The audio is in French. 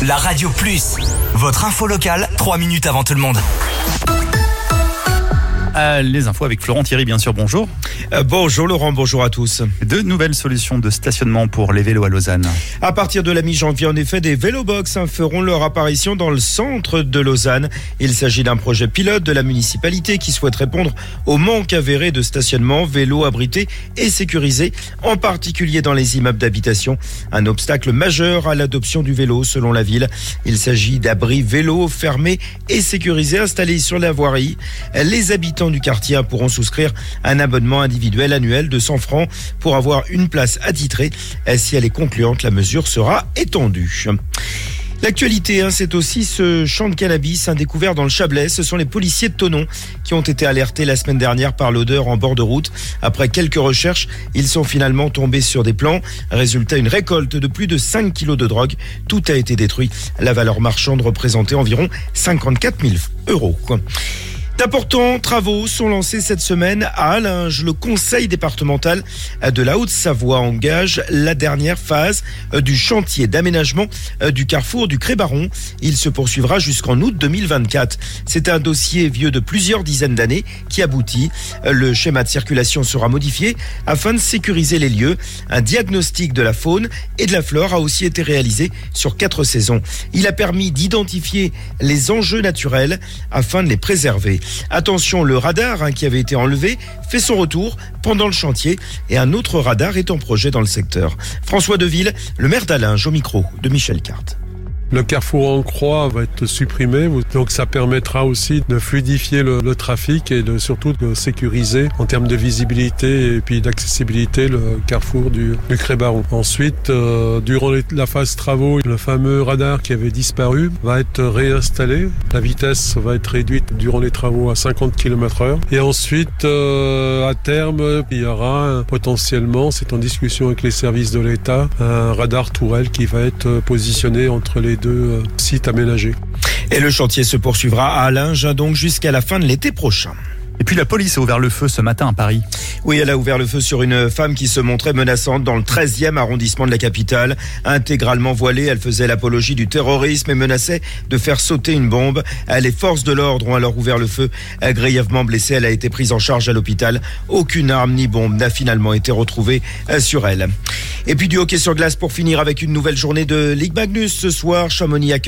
La Radio Plus, votre info locale, 3 minutes avant tout le monde. Les infos avec Florent Thierry, bien sûr, bonjour. Bonjour Laurent, bonjour à tous. De nouvelles solutions de stationnement pour les vélos à Lausanne. À partir de la mi-janvier, en effet, des vélobox feront leur apparition dans le centre de Lausanne. Il s'agit d'un projet pilote de la municipalité qui souhaite répondre au manque avéré de stationnement, vélos abrités et sécurisés, en particulier dans les immeubles d'habitation. Un obstacle majeur à l'adoption du vélo, selon la ville. Il s'agit d'abris vélos fermés et sécurisés installés sur la voirie. Les habitants du quartier pourront souscrire un abonnement individuel annuel de 100 francs pour avoir une place attitrée. Si elle est concluante, la mesure sera étendue. L'actualité, c'est aussi ce champ de cannabis découvert dans le Chablais. Ce sont les policiers de Thonon qui ont été alertés la semaine dernière par l'odeur en bord de route. Après quelques recherches, ils sont finalement tombés sur des plants. Résultat, une récolte de plus de 5 kilos de drogue. Tout a été détruit. La valeur marchande représentait environ 54 000 euros. D'importants travaux sont lancés cette semaine à Allinges. Le conseil départemental de la Haute-Savoie engage la dernière phase du chantier d'aménagement du carrefour du Cré-Baron. Il se poursuivra jusqu'en août 2024. C'est un dossier vieux de plusieurs dizaines d'années qui aboutit. Le schéma de circulation sera modifié afin de sécuriser les lieux. Un diagnostic de la faune et de la flore a aussi été réalisé sur 4 saisons. Il a permis d'identifier les enjeux naturels afin de les préserver. Attention, le radar qui avait été enlevé fait son retour pendant le chantier et un autre radar est en projet dans le secteur. François Deville, le maire d'Allinges, au micro de Michel Carte. Le carrefour en croix va être supprimé, donc ça permettra aussi de fluidifier le trafic et surtout de sécuriser en termes de visibilité et puis d'accessibilité le carrefour du Cré-Baron. Ensuite, durant la phase travaux, le fameux radar qui avait disparu va être réinstallé. La vitesse va être réduite durant les travaux à 50 km/h. Et ensuite, à terme, il y aura potentiellement, c'est en discussion avec les services de l'État, un radar tourelle qui va être positionné entre les deux sites aménagés. Et le chantier se poursuivra à Allinges donc jusqu'à la fin de l'été prochain. Et puis la police a ouvert le feu ce matin à Paris. Oui, elle a ouvert le feu sur une femme qui se montrait menaçante dans le 13e arrondissement de la capitale. Intégralement voilée, elle faisait l'apologie du terrorisme et menaçait de faire sauter une bombe. Les forces de l'ordre ont alors ouvert le feu. Grièvement blessée, elle a été prise en charge à l'hôpital. Aucune arme ni bombe n'a finalement été retrouvée sur elle. Et puis du hockey sur glace pour finir avec une nouvelle journée de Ligue Magnus ce soir. Chamonix accueille